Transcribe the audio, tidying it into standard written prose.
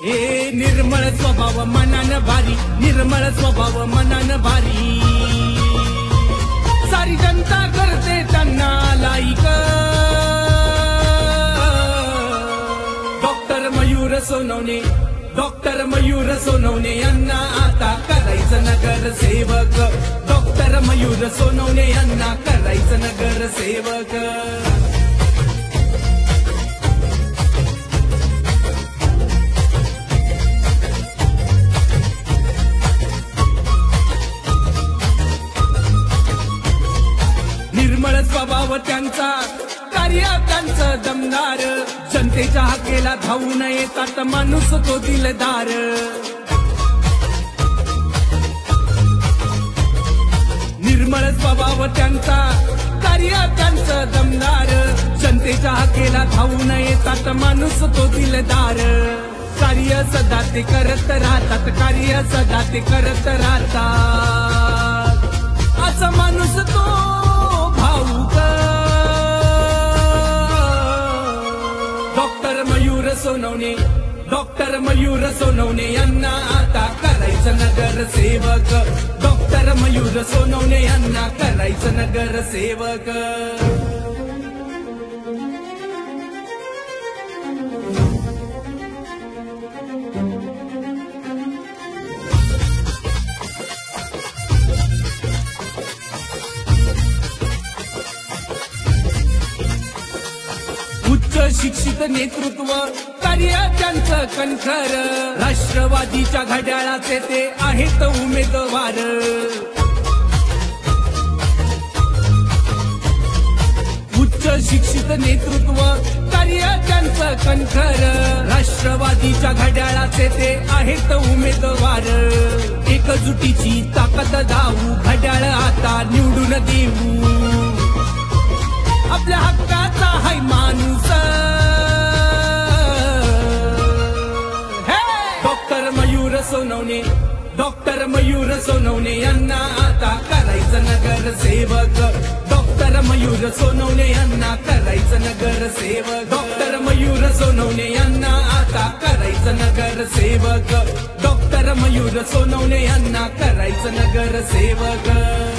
ए निर्मळ स्वभाव मनान भारी, निर्मळ स्वभाव मनान भारी, सारी जनता करते त्यांना like. Doctor Mayur Sonawane, doctor Mayur Sonawane यांना आता करायचं नगरसेवक, डॉक्टर मयूर सोनवणे यांना करायचं नगरसेवक। निर्मळ स्वभाव त्यांचा, कार्य त्यांचं दमदार, जनतेच्या हाकेला धावून येतात माणूस तो दिलदार। निर्मळ स्वभाव त्यांचा, कार्य त्यांचं दमदार, जनतेच्या हाकेला धावून येतात माणूस तो दिलदार। कार्य सदा ते करत राहतात, कार्य सदा ते करत राहतात, असा माणूस तो भाऊक। डॉक्टर मयूर सोनवणे, डॉक्टर मयूर सोनवणे यांना आता करायचं नगरसेवक, डॉक्टर मयूर सोनवणे यांना करायचं नगरसेवक। उच्च शिक्षित नेतृत्व, कार्य त्यांचं कणखर, राष्ट्रवादीच्या घड्याळाचे ते आहेत उमेदवार। उच्च शिक्षित नेतृत्व, कार्य त्यांचं कणखर, राष्ट्रवादीच्या घड्याळाचे ते आहेत उमेदवार। एकजुटीची ताकद दाऊ, घड्याळ आता निवडून देऊ, आपल्या हक्काचा हाय माणूस। डॉक्टर मयूर सोनवणे, डॉक्टर मयूर सोनवणे यांना आता करायचं नगरसेवक, डॉक्टर मयूर सोनवणे यांना करायचं नगरसेवक, डॉक्टर मयूर सोनवणे यांना आता करायचं नगरसेवक, डॉक्टर मयूर सोनवणे यांना करायचं नगरसेवक।